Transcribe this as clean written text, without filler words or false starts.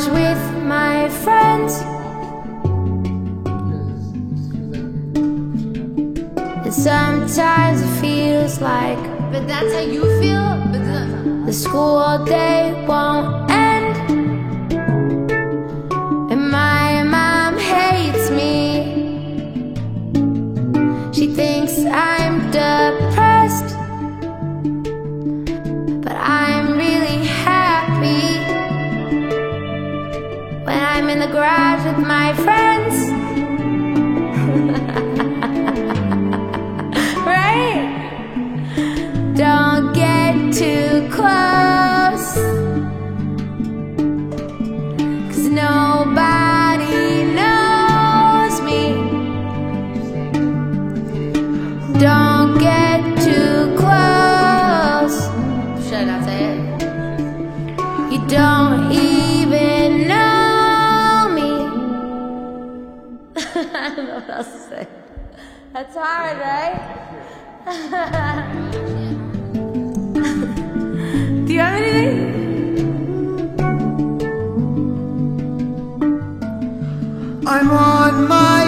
garage with my friends, and sometimes it feels like, but that's how you feel? But the school day won't end, and my mom hates me. She thinks I'm depressed, but I'm really happy when I'm in the garage with my friends. Right? Don't get too close, 'cause nobody knows me. Don't get too close. should I not say it? You don't even know me. I don't know what else to say. That's hard, right? Do you have anything? I'm on my